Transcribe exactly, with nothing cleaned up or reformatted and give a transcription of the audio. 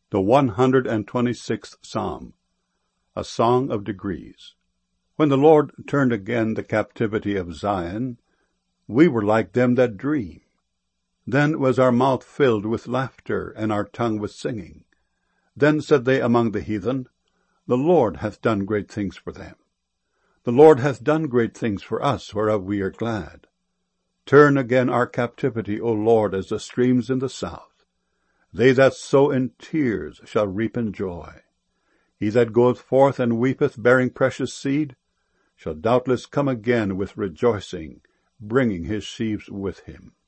The one hundred and twenty-sixth Psalm, a song of degrees. When the Lord turned again the captivity of Zion, we were like them that dream. Then was our mouth filled with laughter, and our tongue with singing. Then said they among the heathen, The Lord hath done great things for them. The Lord hath done great things for us, whereof we are glad. Turn again our captivity, O Lord, as the streams in the south. They that sow in tears shall reap in joy. He that goeth forth and weepeth, bearing precious seed, shall doubtless come again with rejoicing, bringing his sheaves with him.